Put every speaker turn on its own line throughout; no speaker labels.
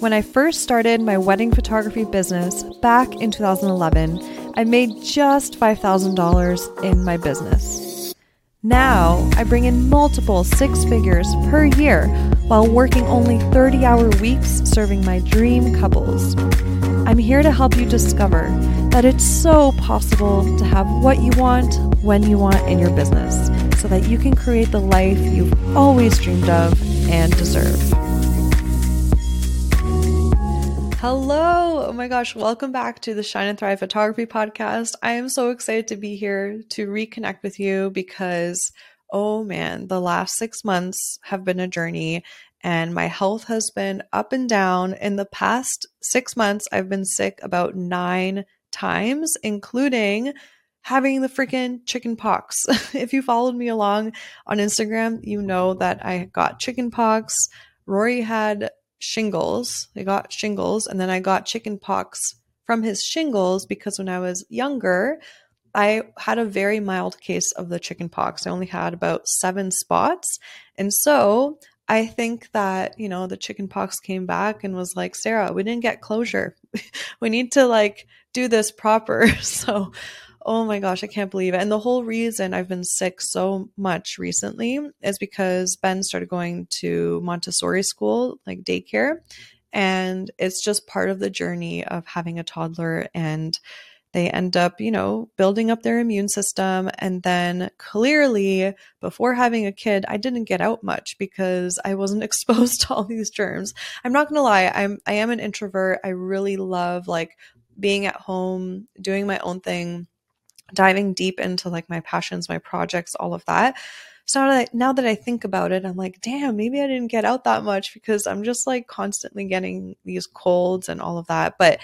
When I first started my wedding photography business back in 2011, I made just $5,000 in my business. Now, I bring in multiple six figures per year while working only 30-hour weeks serving my dream couples. I'm here to help you discover that it's so possible to have what you want when you want in your business so that you can create the life you've always dreamed of and deserve. Hello! Oh my gosh, welcome back to the Shine and Thrive Photography Podcast. I am so excited to be here to reconnect with you because, oh man, the last 6 months have been a journey and my health has been up and down. In the past 6 months, I've been sick about 9 times, including having the freaking chicken pox. If you followed me along on Instagram, you know that I got chicken pox. Rory had shingles. I got shingles, and then I got chicken pox from his shingles because when I was younger, I had a very mild case of the chicken pox. I only had about 7 spots. And so I think that, the chicken pox came back and was like, Sarah, we didn't get closure. We need to do this proper. So, oh my gosh, I can't believe it. And the whole reason I've been sick so much recently is because Ben started going to Montessori school, like daycare. And it's just part of the journey of having a toddler, and they end up, building up their immune system. And then clearly before having a kid, I didn't get out much because I wasn't exposed to all these germs. I'm not going to lie. I am an introvert. I really love being at home, doing my own thing, diving deep into my passions, my projects, all of that. So now that I think about it, I'm like, damn, maybe I didn't get out that much because I'm just constantly getting these colds and all of that. But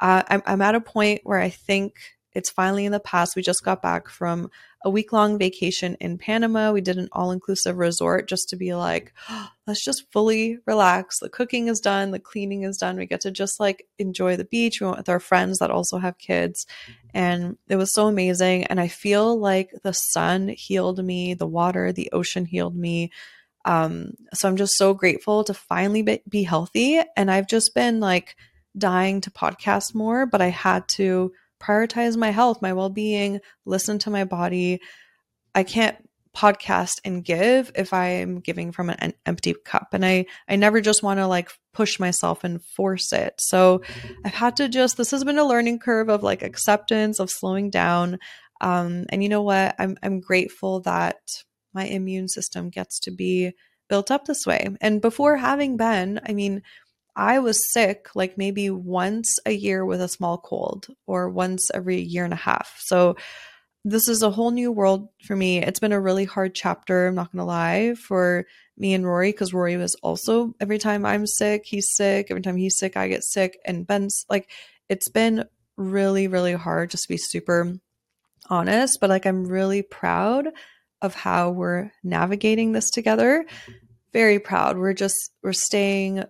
I'm at a point where I think it's finally in the past. We just got back from a week-long vacation in Panama. We did an all-inclusive resort just to be let's just fully relax. The cooking is done. The cleaning is done. We get to just enjoy the beach. We went with our friends that also have kids, and it was so amazing. And I feel like the sun healed me, the water, the ocean healed me. So I'm just so grateful to finally be healthy. And I've just been dying to podcast more, but I had to prioritize my health, my well-being, listen to my body. I can't podcast and give if I'm giving from an empty cup. And I never just want to push myself and force it. So I've had to this has been a learning curve of acceptance, of slowing down. And you know what? I'm grateful that my immune system gets to be built up this way. And before having Ben, I was sick maybe once a year with a small cold, or once every year and a half. So this is a whole new world for me. It's been a really hard chapter, I'm not going to lie, for me and Rory, because Rory was also, every time I'm sick, he's sick. Every time he's sick, I get sick. And Ben's it's been really, really hard, just to be super honest. But I'm really proud of how we're navigating this together. Very proud. We're staying,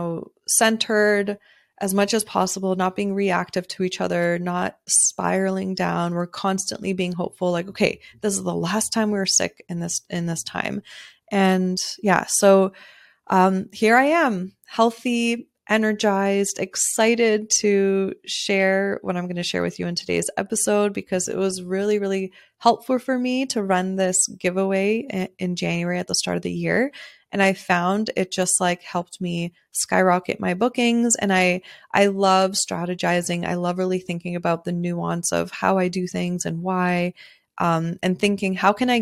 centered as much as possible, not being reactive to each other, not spiraling down. We're constantly being hopeful. Okay, this is the last time we were sick in this time. And yeah, so here I am, healthy, energized, excited to share what I'm going to share with you in today's episode, because it was really, really helpful for me to run this giveaway in January at the start of the year. And I found it just helped me skyrocket my bookings. And I love strategizing. I love really thinking about the nuance of how I do things and why, and thinking, how can I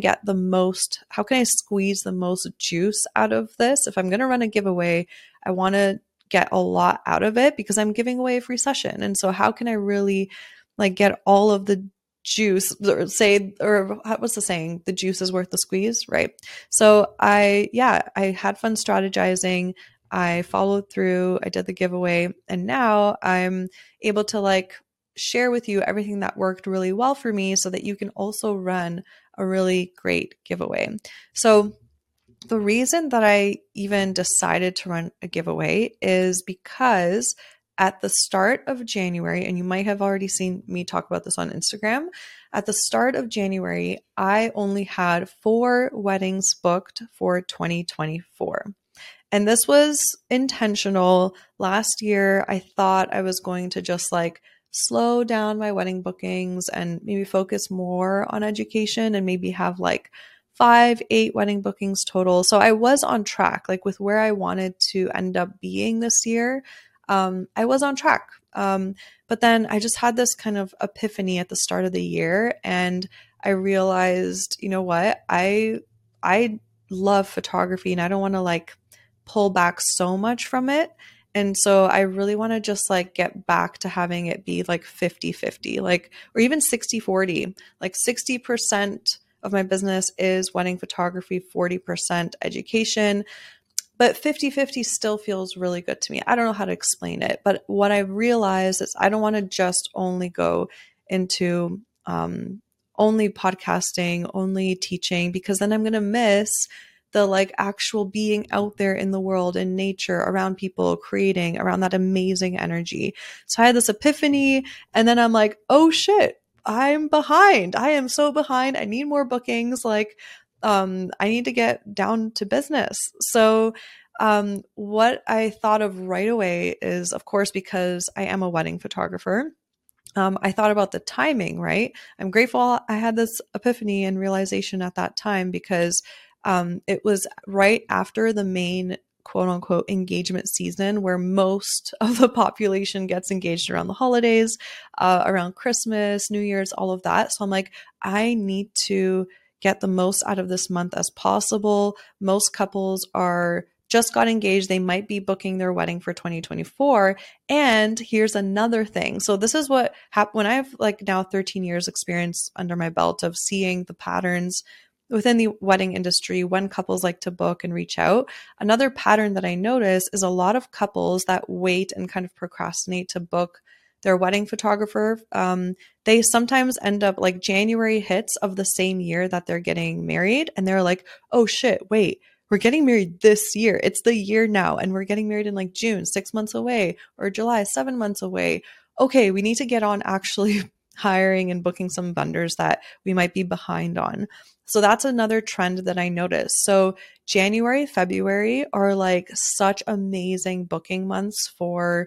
squeeze the most juice out of this? If I'm going to run a giveaway, I want to get a lot out of it because I'm giving away a free session. And so how can I really get all of the juice, what's the saying? The juice is worth the squeeze, right? So I had fun strategizing. I followed through, I did the giveaway, and now I'm able to share with you everything that worked really well for me so that you can also run a really great giveaway. So the reason that I even decided to run a giveaway is because at the start of January, and you might have already seen me talk about this on Instagram, at the start of January, I only had 4 weddings booked for 2024. And this was intentional. Last year, I thought I was going to just like slow down my wedding bookings and maybe focus more on education and maybe have like 5, 8 wedding bookings total. So I was on track, like with where I wanted to end up being this year. I was on track. But then I just had this kind of epiphany at the start of the year, and I realized, you know what? I love photography, and I don't want to like pull back so much from it. And so I really want to just like get back to having it be like 50-50, like, or even 60-40, like 60% of my business is wedding photography, 40% education. But 50-50 still feels really good to me. I don't know how to explain it, but what I've realized is I don't want to just only go into only podcasting, only teaching, because then I'm going to miss the like actual being out there in the world, in nature, around people, creating, around that amazing energy. So I had this epiphany, and then I'm like, oh shit, I'm behind. I am so behind. I need more bookings. Like, I need to get down to business. So what I thought of right away is, of course, because I am a wedding photographer, I thought about the timing, right? I'm grateful I had this epiphany and realization at that time because it was right after the main quote unquote engagement season where most of the population gets engaged around the holidays, around Christmas, New Year's, all of that. So I'm like, I need to get the most out of this month as possible. Most couples are just got engaged. They might be booking their wedding for 2024. And here's another thing. So this is what happened when I have like now 13 years experience under my belt of seeing the patterns within the wedding industry when couples like to book and reach out. Another pattern that I notice is a lot of couples that wait and kind of procrastinate to book their wedding photographer. They sometimes end up like January hits of the same year that they're getting married. And they're like, oh shit, wait, we're getting married this year. It's the year now. And we're getting married in like June, 6 months away, or July, 7 months away. Okay, we need to get on actually hiring and booking some vendors that we might be behind on. So that's another trend that I noticed. So January, February are like such amazing booking months for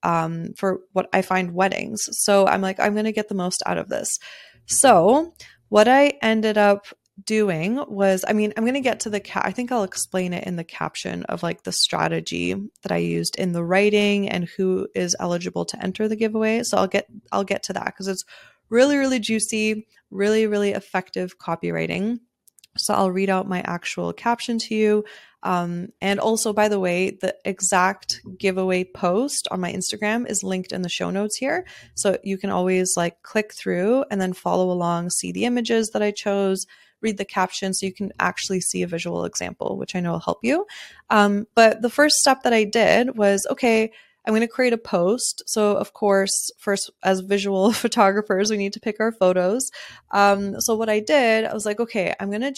what I find weddings. So I'm like, I'm going to get the most out of this. So what I ended up doing was, I mean, I'm going to get to I think I'll explain it in the caption of like the strategy that I used in the writing and who is eligible to enter the giveaway. So I'll get to that because it's really, really juicy, really, really effective copywriting. So I'll read out my actual caption to you. And also, by the way, the exact giveaway post on my Instagram is linked in the show notes here. So you can always like click through and then follow along, see the images that I chose, read the caption so you can actually see a visual example, which I know will help you. But the first step that I did was, okay, I'm going to create a post. So of course, first as visual photographers, we need to pick our photos. So what I did, I was like, okay, I'm going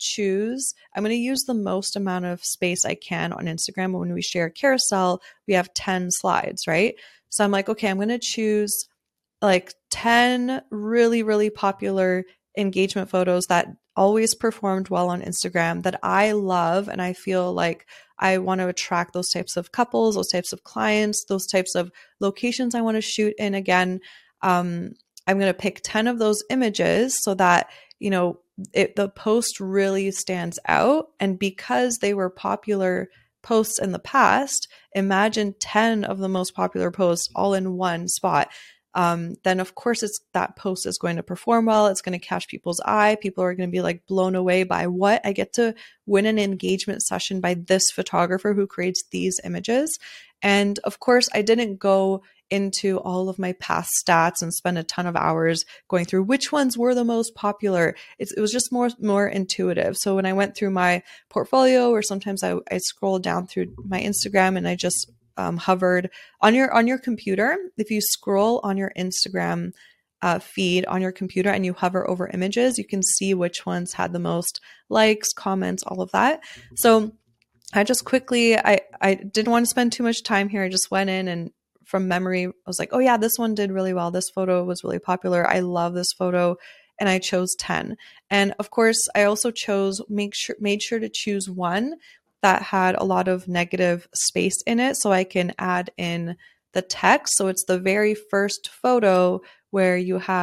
to use the most amount of space I can on Instagram. When we share a carousel, we have 10 slides, right? So I'm like, okay, I'm going to choose like 10 really, really popular engagement photos that always performed well on Instagram that I love. And I feel like I want to attract those types of couples, those types of clients, those types of locations I want to shoot in. Again, I'm going to pick 10 of those images so that, you know, the post really stands out. And because they were popular posts in the past, imagine 10 of the most popular posts all in one spot. Then of course that post is going to perform well. It's going to catch people's eye. People are going to be like blown away by what I get to win an engagement session by this photographer who creates these images. And of course, I didn't go into all of my past stats and spend a ton of hours going through which ones were the most popular. It was just more intuitive. So when I went through my portfolio, or sometimes I scrolled down through my Instagram and I just hovered on your computer. If you scroll on your Instagram feed on your computer and you hover over images, you can see which ones had the most likes, comments, all of that. So I just quickly, I didn't want to spend too much time here. I just went in and from memory, I was like, oh yeah, this one did really well. This photo was really popular. I love this photo. And I chose 10. And of course, I also made sure to choose one that had a lot of negative space in it so I can add in the text. So it's the very first photo where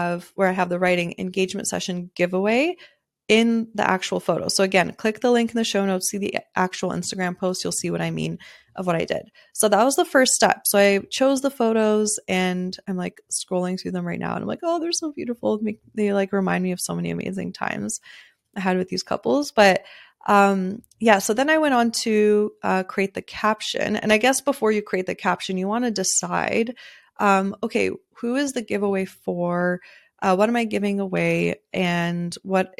I have the writing engagement session giveaway in the actual photo. So again, click the link in the show notes, see the actual Instagram post, you'll see what I mean of what I did. So that was the first step. So I chose the photos and I'm like scrolling through them right now and I'm like, oh, they're so beautiful. They like remind me of so many amazing times I had with these couples. But yeah, so then I went on to create the caption. And I guess before you create the caption, you want to decide, okay, who is the giveaway for? What am I giving away? And what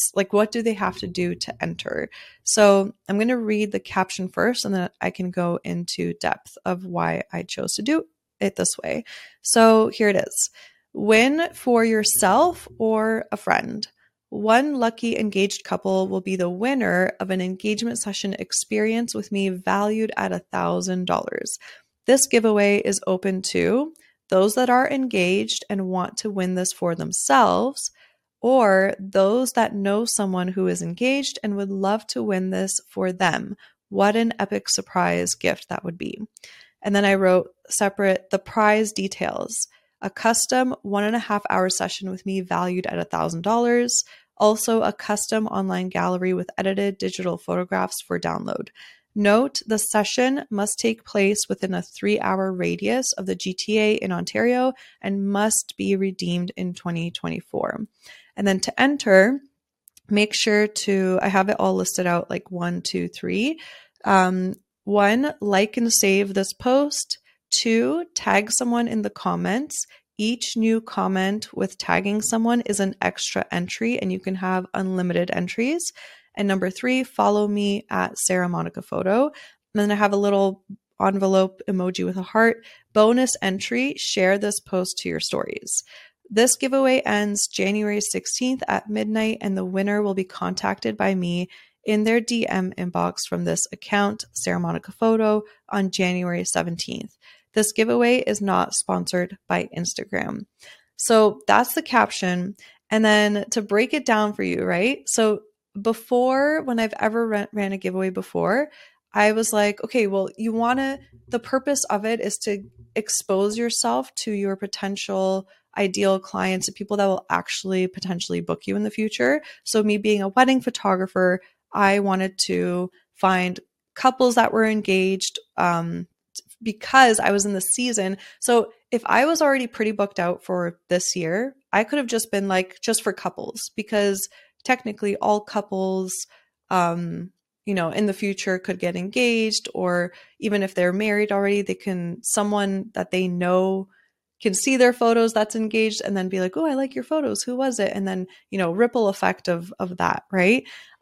do they have to do to enter? So I'm going to read the caption first, and then I can go into depth of why I chose to do it this way. So here it is. Win for yourself or a friend. One lucky engaged couple will be the winner of an engagement session experience with me valued at $1,000. This giveaway is open to those that are engaged and want to win this for themselves, or those that know someone who is engaged and would love to win this for them. What an epic surprise gift that would be. And then I wrote separate the prize details. A custom 1.5 hour session with me valued at $1,000. Also, a custom online gallery with edited digital photographs for download. Note, the session must take place within a 3-hour radius of the GTA in Ontario and must be redeemed in 2024. And then to enter, make sure I have it all listed out like 1, 2, 3. 1, like and save this post. 2, tag someone in the comments. Each new comment with tagging someone is an extra entry and you can have unlimited entries. And number 3, follow me at Sarah Monica Photo. And then I have a little envelope emoji with a heart. Bonus entry, share this post to your stories. This giveaway ends January 16th at midnight and the winner will be contacted by me in their DM inbox from this account, Sarah Monica Photo, on January 17th. This giveaway is not sponsored by Instagram. So that's the caption. And then to break it down for you, right? So before, when I've ever ran a giveaway before, I was like, okay, well, the purpose of it is to expose yourself to your potential ideal clients and people that will actually potentially book you in the future. So me being a wedding photographer, I wanted to find couples that were engaged, because I was in the season. So if I was already pretty booked out for this year, I could have just been like, just for couples, because technically all couples, in the future could get engaged, or even if they're married already, someone that they know can see their photos that's engaged and then be like, oh, I like your photos. Who was it? And then, ripple effect of that. Right.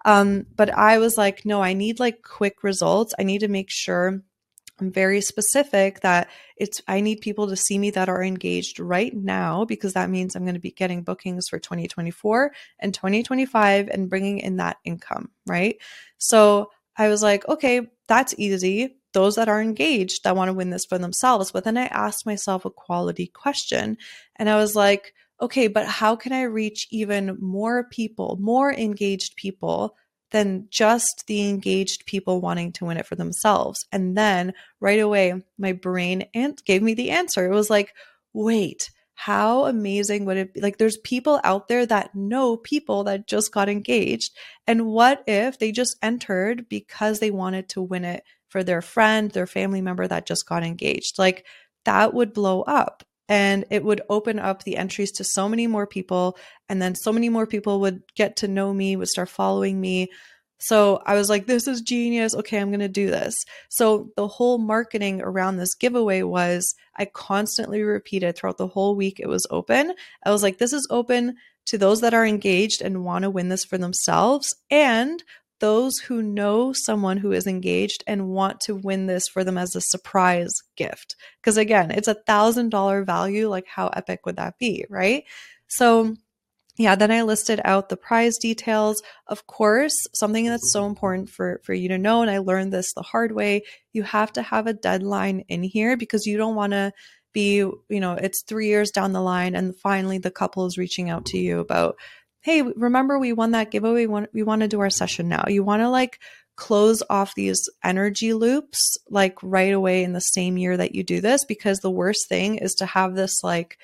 But I was like, no, I need like quick results. I need to make sure I'm very specific that I need people to see me that are engaged right now, because that means I'm going to be getting bookings for 2024 and 2025 and bringing in that income, right? So I was like, okay, that's easy. Those that are engaged that want to win this for themselves. But then I asked myself a quality question and I was like, okay, but how can I reach even more people, more engaged people than just the engaged people wanting to win it for themselves? And then right away, my brain gave me the answer. It was like, wait, how amazing would it be? Like, there's people out there that know people that just got engaged. And what if they just entered because they wanted to win it for their friend, their family member that just got engaged? Like, that would blow up. And it would open up the entries to so many more people. And then so many more people would get to know me, would start following me. So I was like, this is genius. Okay, I'm going to do this. So the whole marketing around this giveaway was, I constantly repeated throughout the whole week it was open. I was like, this is open to those that are engaged and want to win this for themselves, and those who know someone who is engaged and want to win this for them as a surprise gift. Because again, it's $1,000 value. Like, how epic would that be, right? So yeah, then I listed out the prize details. Of course, something that's so important for you to know, and I learned this the hard way, you have to have a deadline in here, because you don't want to be, it's 3 years down the line and finally the couple is reaching out to you about, hey, remember we won that giveaway? We want to do our session now. You want to like close off these energy loops like right away in the same year that you do this, because the worst thing is to have this like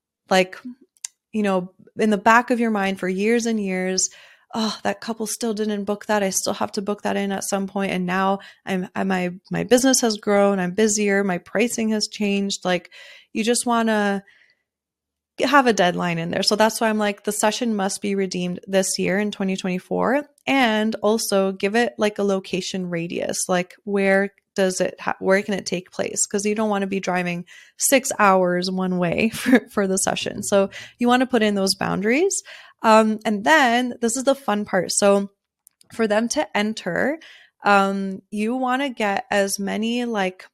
in the back of your mind for years and years. Oh, that couple still didn't book that. I still have to book that in at some point. And now my business has grown. I'm busier. My pricing has changed. Like, you just want to have a deadline in there. So that's why I'm like, the session must be redeemed this year in 2024, and also give it like a location radius. Like, where can it take place? Because you don't want to be driving 6 hours one way for the session. So you want to put in those boundaries. And then this is the fun part. So for them to enter, you want to get as many like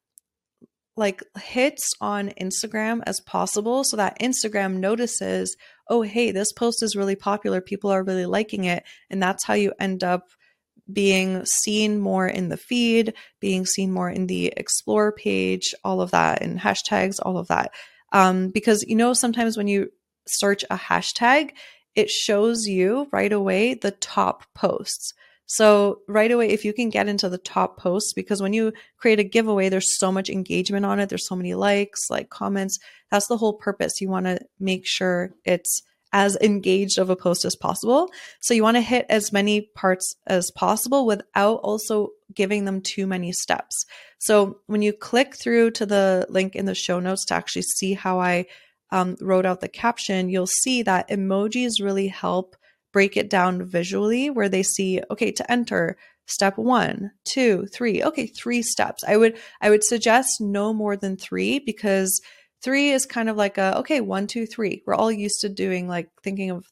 hits on Instagram as possible, so that Instagram notices, oh, hey, this post is really popular. People are really liking it. And that's how you end up being seen more in the feed, being seen more in the explore page, all of that, and hashtags, all of that. Because, sometimes when you search a hashtag, it shows you right away the top posts. So right away, if you can get into the top posts, because when you create a giveaway, there's so much engagement on it. There's so many likes, like comments. That's the whole purpose. You want to make sure it's as engaged of a post as possible. So you want to hit as many parts as possible without also giving them too many steps. So when you click through to the link in the show notes to actually see how I wrote out the caption, you'll see that emojis really help break it down visually, where they see, okay, to enter, step 1, 2, 3. Okay, 3 steps. I would suggest no more than 3, because 3 is kind of like okay, 1, 2, 3. We're all used to doing, like, thinking of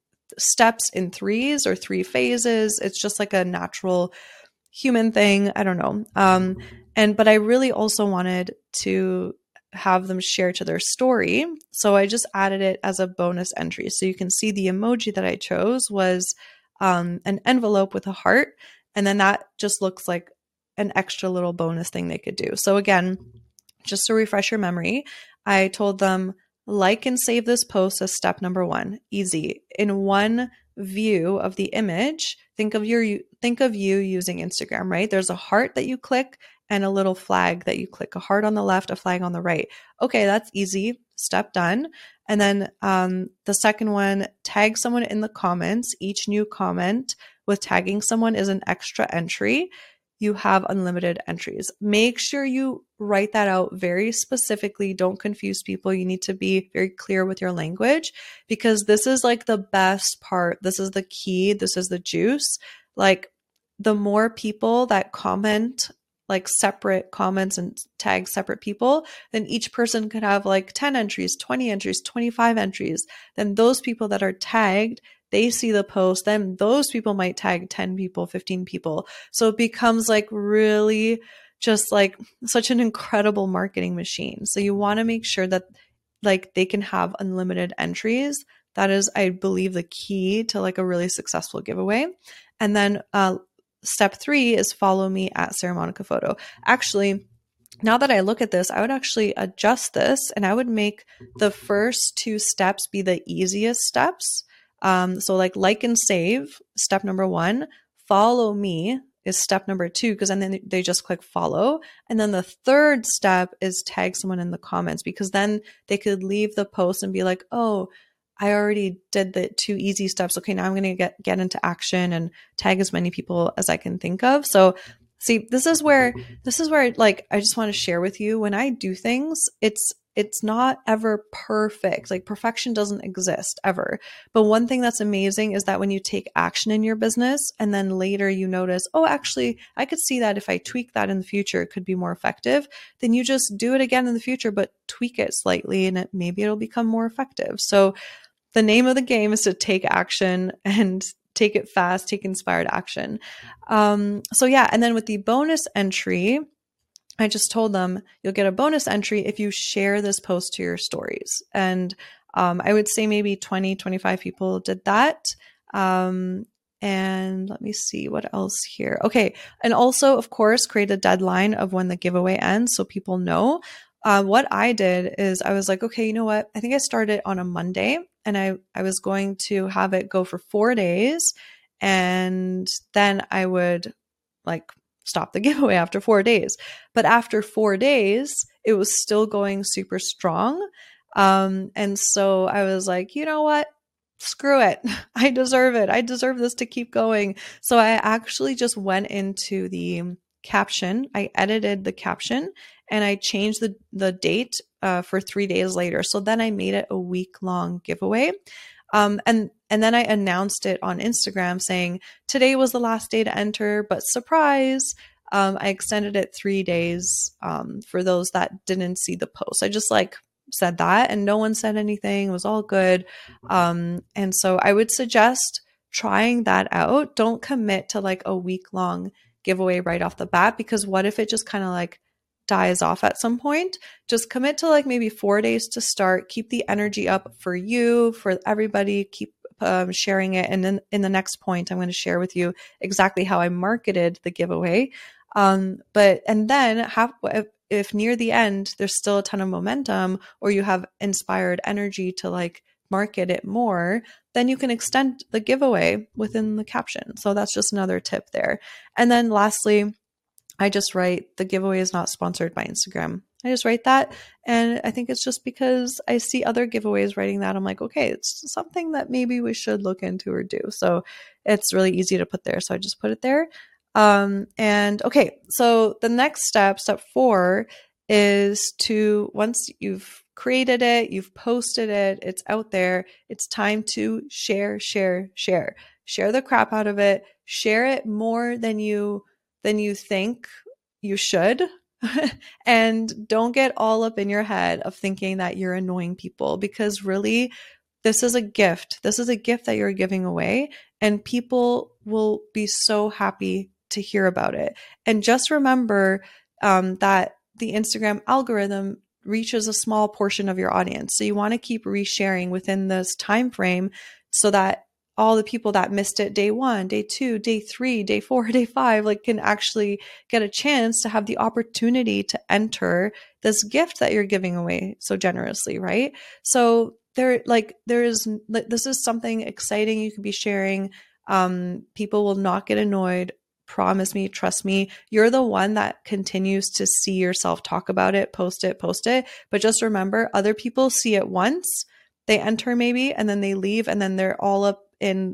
steps in 3s or 3 phases. It's just like a natural human thing. I don't know. But I really also wanted to have them share to their story. So I just added it as a bonus entry. So you can see the emoji that I chose was an envelope with a heart. And then that just looks like an extra little bonus thing they could do. So again, just to refresh your memory, I told them, like and save this post as step number 1. Easy. In one view of the image, think of you using Instagram, right? There's a heart that you click and a little flag that you click, a heart on the left, a flag on the right. Okay, that's easy. Step done. And then the second one, tag someone in the comments. Each new comment with tagging someone is an extra entry. You have unlimited entries. Make sure you write that out very specifically. Don't confuse people. You need to be very clear with your language, because this is like the best part. This is the key. This is the juice. Like, the more people that comment, like separate comments and tag separate people, then each person could have like 10 entries, 20 entries, 25 entries. Then those people that are tagged, they see the post, then those people might tag 10 people, 15 people. So it becomes like really just like such an incredible marketing machine. So you want to make sure that like they can have unlimited entries. That is, I believe, the key to like a really successful giveaway. And then step 3 is follow me at Sarah Monica Photo. Actually, now that I look at this, I would actually adjust this, and I would make the first 2 steps be the easiest steps. So like and save, step number 1, follow me is step number 2, because then they just click follow. And then the third step is tag someone in the comments, because then they could leave the post and be like, oh, I already did the 2 easy steps. Okay, now I'm going to get into action and tag as many people as I can think of. So see, this is where like, I just want to share with you, when I do things, it's not ever perfect. Like, perfection doesn't exist ever. But one thing that's amazing is that when you take action in your business and then later you notice, oh, actually, I could see that if I tweak that in the future, it could be more effective. Then you just do it again in the future, but tweak it slightly, and maybe it'll become more effective. So the name of the game is to take action and take it fast, take inspired action. So yeah, and then with the bonus entry, I just told them you'll get a bonus entry if you share this post to your stories. And I would say maybe 20, 25 people did that. And let me see what else here. Okay. And also, of course, create a deadline of when the giveaway ends so people know. What I did is I was like, okay, you know what? I think I started on a Monday, and I was going to have it go for 4 days. And then I would like stop the giveaway after 4 days. But after 4 days, it was still going super strong. And so I was like, you know what? Screw it. I deserve it. I deserve this to keep going. So I actually just went into the caption. I edited the caption and I changed the date for 3 days later. So then I made it a week-long giveaway. And then I announced it on Instagram saying today was the last day to enter, but surprise, I extended it 3 days for those that didn't see the post. I just like said that and no one said anything. It was all good. And so I would suggest trying that out. Don't commit to like a week-long giveaway right off the bat, because what if it just kind of like dies off at some point? Just commit to like maybe 4 days to start. Keep the energy up for you, for everybody. Keep sharing it. And then in the next point, I'm going to share with you exactly how I marketed the giveaway. And then if near the end, there's still a ton of momentum or you have inspired energy to like market it more, then you can extend the giveaway within the caption. So that's just another tip there. And then lastly, I just write the giveaway is not sponsored by Instagram. I just write that. And I think it's just because I see other giveaways writing that. I'm like, okay, it's something that maybe we should look into or do. So it's really easy to put there. So I just put it there. And okay, so the next step 4, is to, once you've created it, you've posted it, it's out there, it's time to share the crap out of it, share it more than you think you should. And don't get all up in your head of thinking that you're annoying people, because really this is a gift. This is a gift that you're giving away, and people will be so happy to hear about it. And just remember that the Instagram algorithm reaches a small portion of your audience. So you want to keep resharing within this time frame so that all the people that missed it day 1, day 2, day 3, day 4, day 5, like can actually get a chance to have the opportunity to enter this gift that you're giving away so generously, right? So this is something exciting you could be sharing. People will not get annoyed. Promise me, trust me, you're the one that continues to see yourself talk about it, post it. But just remember, other people see it once, they enter maybe, and then they leave, and then they're all up in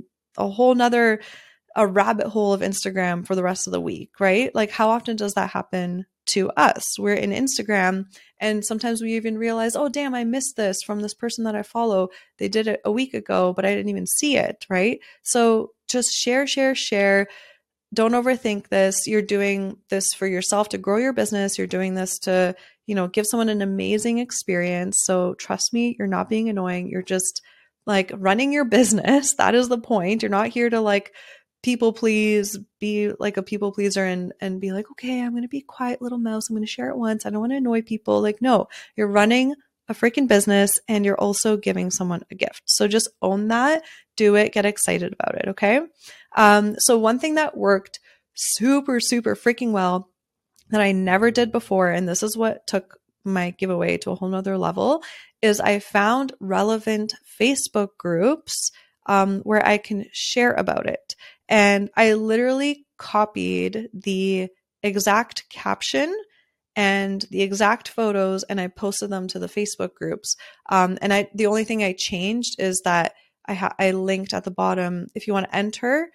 a rabbit hole of Instagram for the rest of the week, right? Like, how often does that happen to us? We're in Instagram, and sometimes we even realize, oh, damn, I missed this from this person that I follow. They did it a week ago, but I didn't even see it, right? So just share. Don't overthink this. You're doing this for yourself to grow your business. You're doing this to, give someone an amazing experience. So trust me, you're not being annoying. You're just like running your business. That is the point. You're not here to like people please, be like a people pleaser and be like, okay, I'm going to be a quiet little mouse. I'm going to share it once. I don't want to annoy people. Like, no, you're running a freaking business and you're also giving someone a gift. So just own that, do it, get excited about it. Okay. So one thing that worked super, super freaking well that I never did before, and this is what took my giveaway to a whole nother level, is I found relevant Facebook groups where I can share about it. And I literally copied the exact caption and the exact photos, and I posted them to the Facebook groups. The only thing I changed is that I linked at the bottom, if you want to enter,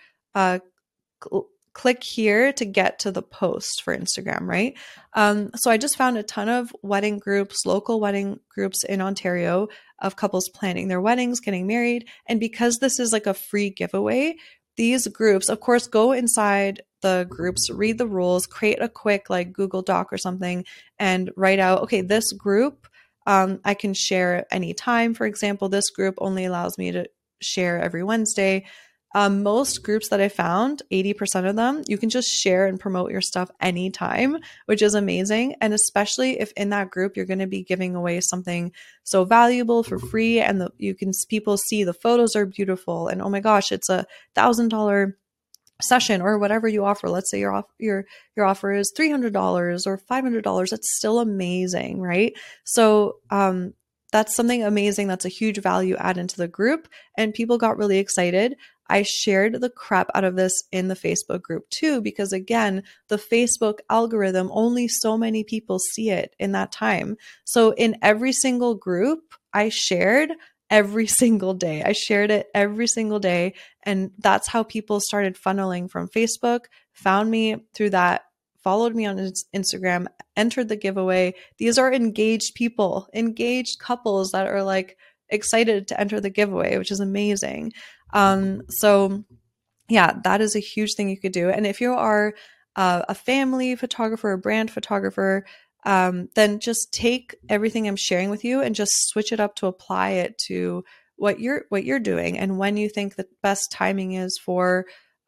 click here to get to the post for Instagram, right? So I just found a ton of wedding groups, local wedding groups in Ontario of couples planning their weddings, getting married. And because this is like a free giveaway, these groups, of course, go inside the groups, read the rules, create a quick like Google Doc or something, and write out, okay, this group I can share anytime. For example, this group only allows me to share every Wednesday. Most groups that I found, 80% of them, you can just share and promote your stuff anytime, which is amazing. And especially if in that group, you're going to be giving away something so valuable for free, and people see the photos are beautiful, and oh my gosh, it's $1,000 session or whatever you offer. Let's say your offer is $300 or $500. That's still amazing, right? So, that's something amazing. That's a huge value add into the group, and people got really excited. I shared the crap out of this in the Facebook group too, because again, the Facebook algorithm, only so many people see it in that time. So in every single group, I shared every single day. I shared it every single day. And that's how people started funneling from Facebook, found me through that, followed me on Instagram, entered the giveaway. These are engaged people, engaged couples that are like excited to enter the giveaway, which is amazing. So yeah, that is a huge thing you could do. And if you are a family photographer, a brand photographer, then just take everything I'm sharing with you and just switch it up to apply it to what you're doing, and when you think the best timing is for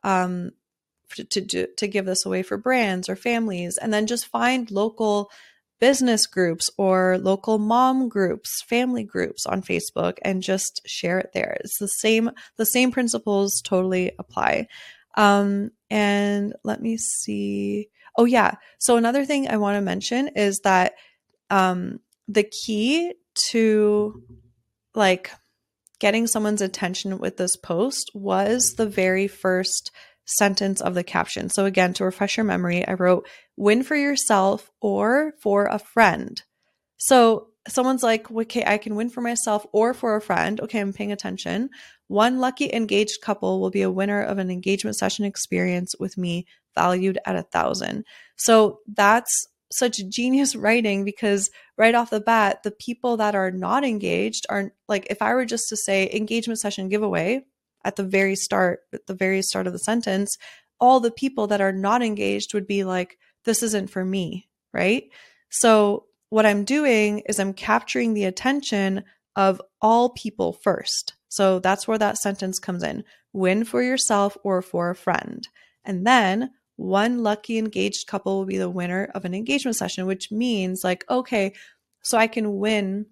to give this away for brands or families. And then just find local business groups or local mom groups, family groups on Facebook, and just share it there. It's the same principles totally apply. And let me see. Oh yeah. So another thing I want to mention is that the key to like getting someone's attention with this post was the very first sentence of the caption. So again, to refresh your memory, I wrote, win for yourself or for a friend. So someone's like, okay, I can win for myself or for a friend. Okay, I'm paying attention. One lucky engaged couple will be a winner of an engagement session experience with me, valued at $1,000. So that's such genius writing, because right off the bat, the people that are not engaged are like, if I were just to say engagement session giveaway at the very start of the sentence, all the people that are not engaged would be like, this isn't for me, right? So what I'm doing is I'm capturing the attention of all people first. So that's where that sentence comes in. Win for yourself or for a friend. And then one lucky engaged couple will be the winner of an engagement session, which means like, okay, so I can win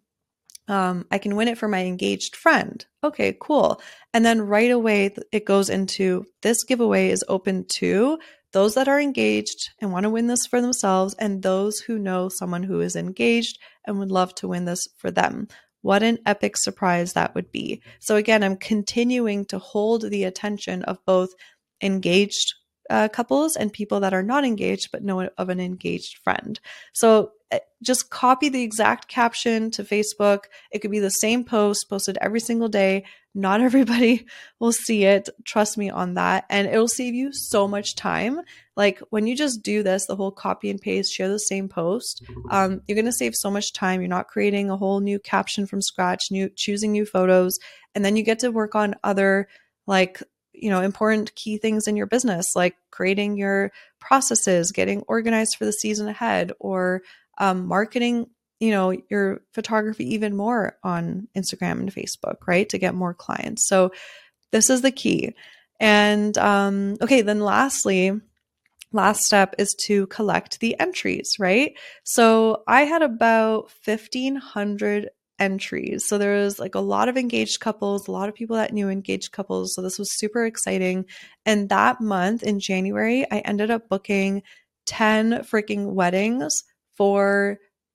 it for my engaged friend. Okay, cool. And then right away, it goes into this giveaway is open to those that are engaged and want to win this for themselves, and those who know someone who is engaged and would love to win this for them. What an epic surprise that would be. So again, I'm continuing to hold the attention of both engaged couples and people that are not engaged but know of an engaged friend. So just copy the exact caption to Facebook. It could be the same post posted every single day. Not everybody will see it. Trust me on that. And it will save you so much time. Like when you just do this, the whole copy and paste, share the same post, you're going to save so much time. You're not creating a whole new caption from scratch, choosing new photos. And then you get to work on other like, important key things in your business, like creating your processes, getting organized for the season ahead, or marketing, your photography even more on Instagram and Facebook, right? To get more clients. So this is the key. And okay, then last step is to collect the entries, right? So I had about 1,500 entries. So there was like a lot of engaged couples, a lot of people that knew engaged couples. So this was super exciting. And that month in January, I ended up booking 10 freaking weddings for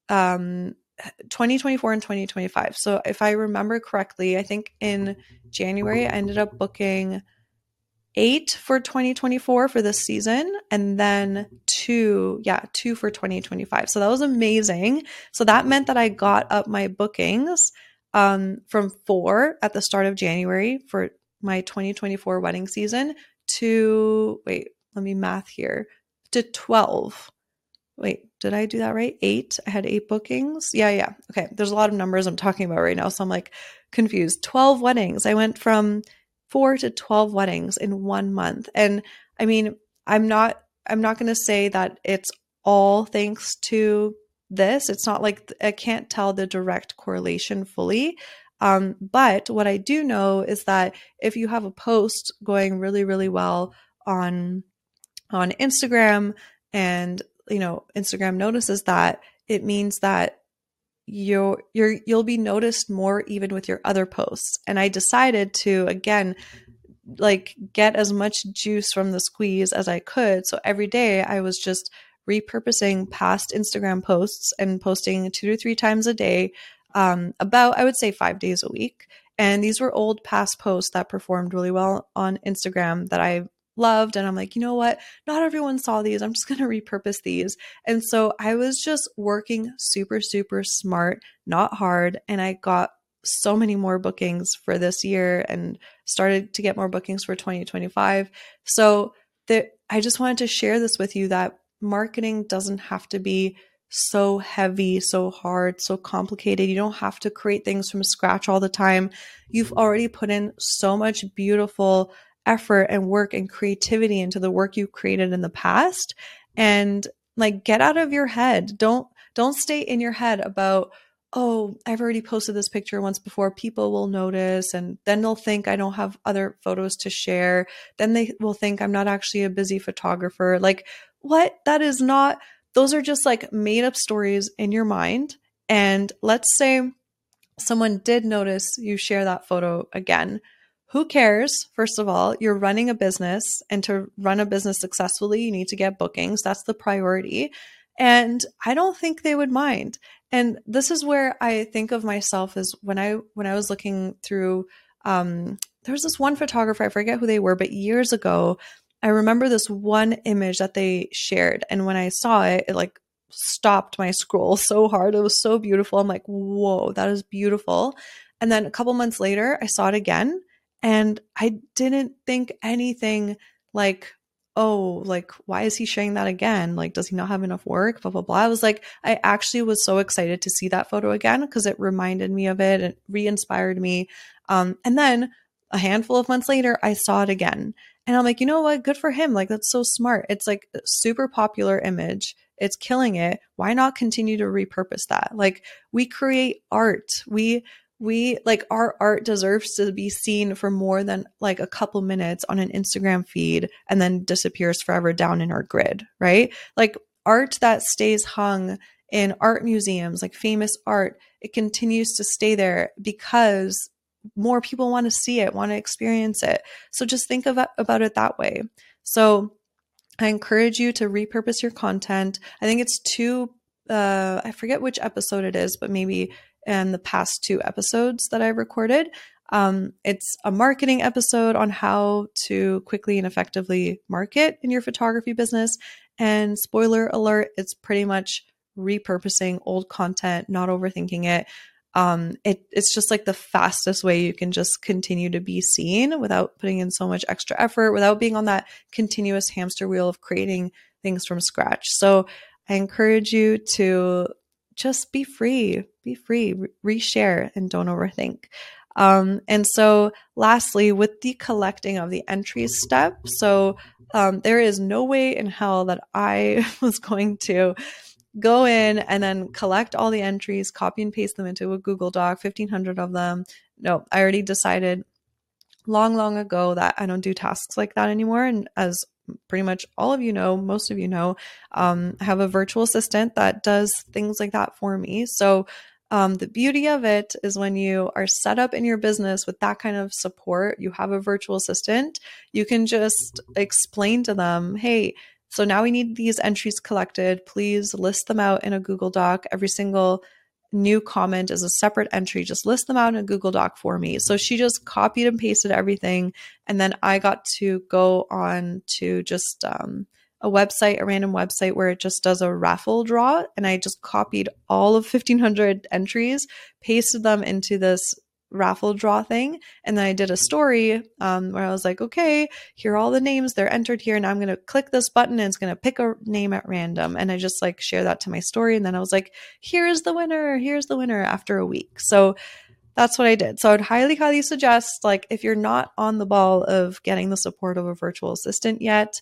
2024 and 2025. So if I remember correctly, I think in January, I ended up booking 8 for 2024 for this season, and then two for 2025. So that was amazing. So that meant that I got up my bookings from 4 at the start of January for my 2024 wedding season to, let me math here, to 12. Wait, did I do that right? 8? I had 8 bookings. Yeah. Okay. There's a lot of numbers I'm talking about right now, so I'm like confused. 12 weddings. I went from 4 to 12 weddings in 1 month. And I mean, I'm not going to say that it's all thanks to this. It's not like I can't tell the direct correlation fully. But what I do know is that if you have a post going really, really well on Instagram, and Instagram notices that, it means that you'll be noticed more even with your other posts. And I decided to, again, like get as much juice from the squeeze as I could. So every day I was just repurposing past Instagram posts and posting 2 to 3 times a day, about, I would say 5 days a week. And these were old past posts that performed really well on Instagram that I loved. And I'm like, you know what? Not everyone saw these. I'm just going to repurpose these. And so I was just working super, super smart, not hard. And I got so many more bookings for this year and started to get more bookings for 2025. So I just wanted to share this with you, that marketing doesn't have to be so heavy, so hard, so complicated. You don't have to create things from scratch all the time. You've already put in so much beautiful effort and work and creativity into the work you created in the past. And like, get out of your head. Don't stay in your head about, oh, I've already posted this picture once before. People will notice, and then they'll think I don't have other photos to share. Then they will think I'm not actually a busy photographer. Like, what? That is not, those are just like made up stories in your mind. And let's say someone did notice you share that photo again. Who cares? First of all, you're running a business, and to run a business successfully, you need to get bookings. That's the priority. And I don't think they would mind. And this is where I think of myself as when I was looking through, there was this one photographer, I forget who they were, but years ago, I remember this one image that they shared. And when I saw it, it like stopped my scroll so hard. It was so beautiful. I'm like, whoa, that is beautiful. And then a couple months later, I saw it again, and I didn't think anything like, oh, like, why is he sharing that again? Like, does he not have enough work? Blah, blah, blah. I was like, I actually was so excited to see that photo again because it reminded me of it and re-inspired me. And then a handful of months later, I saw it again. And I'm like, you know what? Good for him. Like, that's so smart. It's like a super popular image. It's killing it. Why not continue to repurpose that? Like, we create art. We like, our art deserves to be seen for more than like a couple minutes on an Instagram feed and then disappears forever down in our grid, right? Like, art that stays hung in art museums, like famous art, it continues to stay there because more people want to see it, want to experience it. So just think about it that way. So I encourage you to repurpose your content. I think it's I forget which episode it is, but maybe in the past 2 episodes that I recorded. It's a marketing episode on how to quickly and effectively market in your photography business. And spoiler alert, it's pretty much repurposing old content, not overthinking it. It's just like the fastest way you can just continue to be seen without putting in so much extra effort, without being on that continuous hamster wheel of creating things from scratch. So I encourage you to just be free, reshare, and don't overthink. And so lastly, with the collecting of the entries step, so there is no way in hell that I was going to go in and then collect all the entries, copy and paste them into a Google Doc, 1,500 of them. No, I already decided long ago that I don't do tasks like that anymore. And as pretty much all of you know, most of you know, I have a virtual assistant that does things like that for me. So the beauty of it is when you are set up in your business with that kind of support, you have a virtual assistant, you can just explain to them, hey, so now we need these entries collected. Please list them out in a Google Doc. Every single new comment is a separate entry. Just list them out in a Google Doc for me. So she just copied and pasted everything. And then I got to go on to just a website, a random website where it just does a raffle draw. And I just copied all of 1,500 entries, pasted them into this raffle draw thing. And then I did a story where I was like, okay, here are all the names, they're entered here. And I'm going to click this button and it's going to pick a name at random. And I just like share that to my story. And then I was like, here's the winner after a week. So that's what I did. So I would highly suggest, like, if you're not on the ball of getting the support of a virtual assistant yet,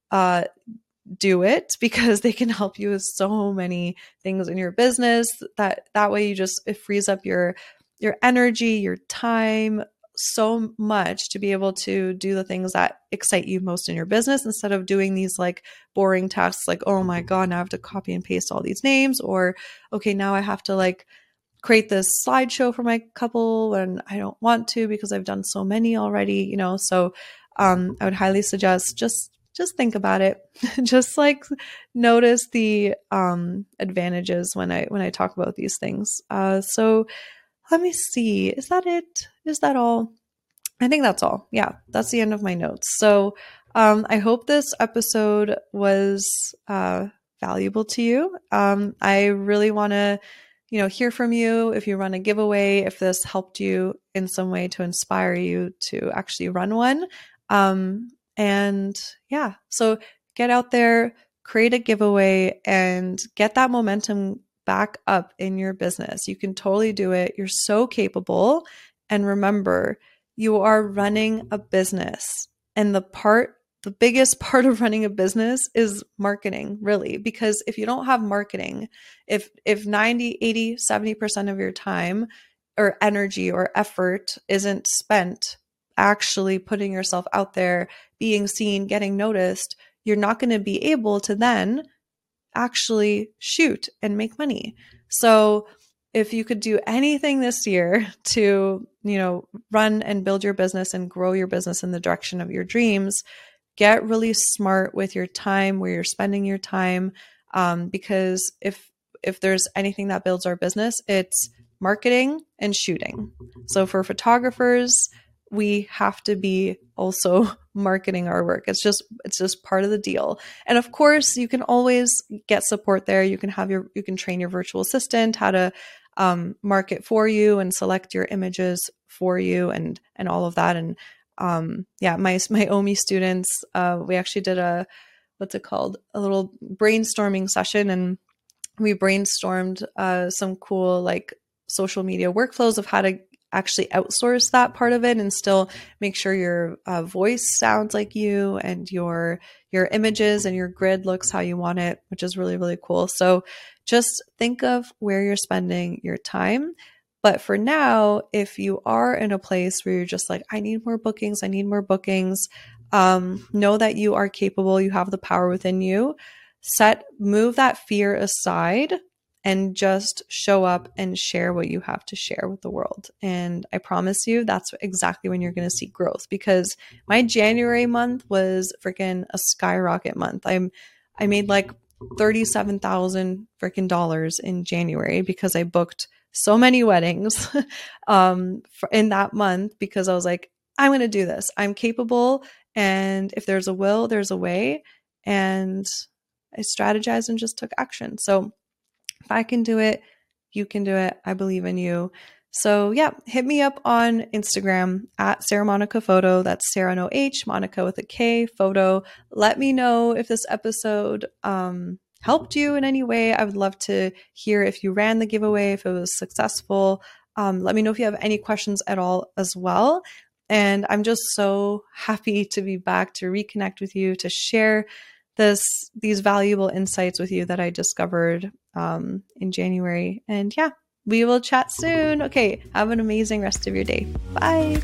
do it, because they can help you with so many things in your business. That way it frees up your energy, your time so much to be able to do the things that excite you most in your business, instead of doing these like boring tasks like, oh my God, now I have to copy and paste all these names, or okay, now I have to like create this slideshow for my couple and I don't want to because I've done so many already, so I would highly suggest just think about it. Just like notice the advantages when I talk about these things. So Let me see. Is that it? Is that all? I think that's all. Yeah, that's the end of my notes. So I hope this episode was valuable to you. I really want to, hear from you if you run a giveaway, if this helped you in some way to inspire you to actually run one. And yeah, so get out there, create a giveaway, and get that momentum back up in your business. You can totally do it. You're so capable. And remember, you are running a business. And the biggest part of running a business is marketing, really, because if you don't have marketing, if 90, 80, 70% of your time or energy or effort isn't spent actually putting yourself out there, being seen, getting noticed, you're not going to be able to then actually shoot and make money. So if you could do anything this year to, run and build your business and grow your business in the direction of your dreams, get really smart with your time, where you're spending your time. Because if there's anything that builds our business, it's marketing and shooting. So for photographers, we have to be also marketing our work. It's just part of the deal. And of course, you can always get support there. You can train your virtual assistant how to market for you and select your images for you and all of that. And my OMI students, we actually did a little brainstorming session, and we brainstormed some cool like social media workflows of how to actually outsource that part of it and still make sure your voice sounds like you and your images and your grid looks how you want it, which is really, really cool. So just think of where you're spending your time. But for now, if you are in a place where you're just like, I need more bookings, know that you are capable, you have the power within you. Move that fear aside and just show up and share what you have to share with the world. And I promise you, that's exactly when you're going to see growth, because my January month was freaking a skyrocket month. I made like $37,000 freaking dollars in January because I booked so many weddings in that month, because I was like, I'm going to do this. I'm capable. And if there's a will, there's a way. And I strategized and just took action. So if I can do it, you can do it. I believe in you. So yeah, hit me up on Instagram at Sarah Monica Photo. That's Sarah no H, Monica with a K, photo. Let me know if this episode helped you in any way. I would love to hear if you ran the giveaway, if it was successful. Let me know if you have any questions at all as well. And I'm just so happy to be back to reconnect with you, to share these valuable insights with you that I discovered in January. And yeah, we will chat soon. Okay, have an amazing rest of your day. Bye.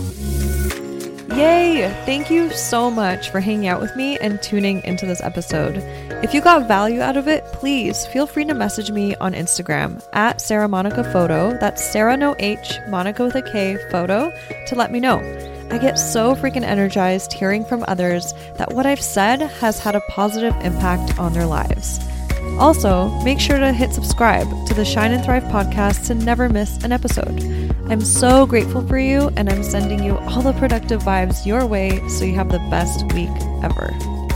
Yay! Thank you so much for hanging out with me and tuning into this episode. If you got value out of it, please feel free to message me on Instagram at Sarah Monica Photo. That's Sarah no H, Monica with a K, photo, to let me know. I get so freaking energized hearing from others that what I've said has had a positive impact on their lives. Also, make sure to hit subscribe to the Shine and Thrive podcast to never miss an episode. I'm so grateful for you, and I'm sending you all the productive vibes your way so you have the best week ever.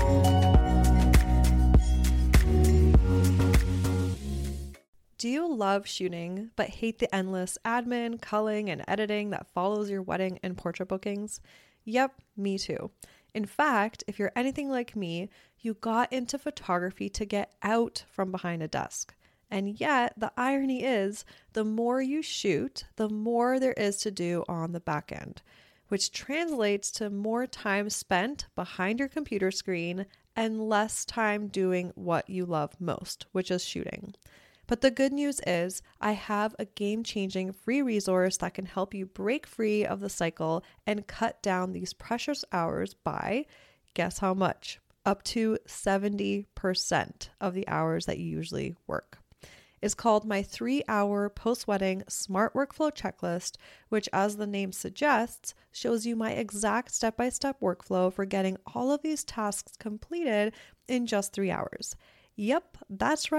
Do you love shooting but hate the endless admin, culling, and editing that follows your wedding and portrait bookings? Yep, me too. In fact, if you're anything like me, you got into photography to get out from behind a desk. And yet, the irony is, the more you shoot, the more there is to do on the back end, which translates to more time spent behind your computer screen and less time doing what you love most, which is shooting. But the good news is I have a game-changing free resource that can help you break free of the cycle and cut down these precious hours by, guess how much? Up to 70% of the hours that you usually work. It's called my 3-hour post-wedding smart workflow checklist, which, as the name suggests, shows you my exact step-by-step workflow for getting all of these tasks completed in just 3 hours. Yep, that's right.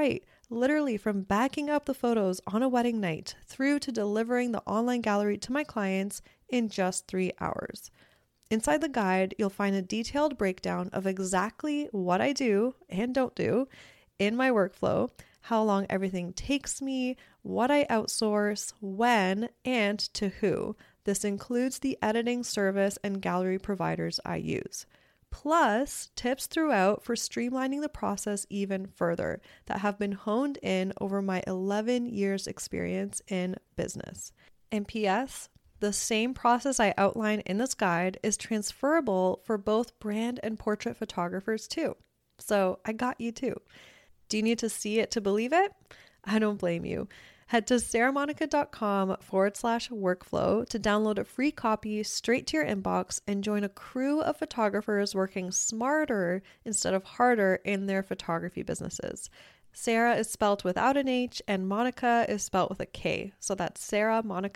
literally from backing up the photos on a wedding night through to delivering the online gallery to my clients in just 3 hours. Inside the guide, you'll find a detailed breakdown of exactly what I do and don't do in my workflow, how long everything takes me, what I outsource, when, and to who. This includes the editing service and gallery providers I use. Plus, tips throughout for streamlining the process even further that have been honed in over my 11 years experience in business. And P.S., the same process I outline in this guide is transferable for both brand and portrait photographers too. So I got you too. Do you need to see it to believe it? I don't blame you. Head to sarahmonica.com/workflow to download a free copy straight to your inbox and join a crew of photographers working smarter instead of harder in their photography businesses. Sarah is spelled without an H and Monica is spelled with a K. So that's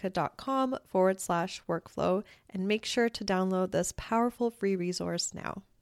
sarahmonica.com/workflow, and make sure to download this powerful free resource now.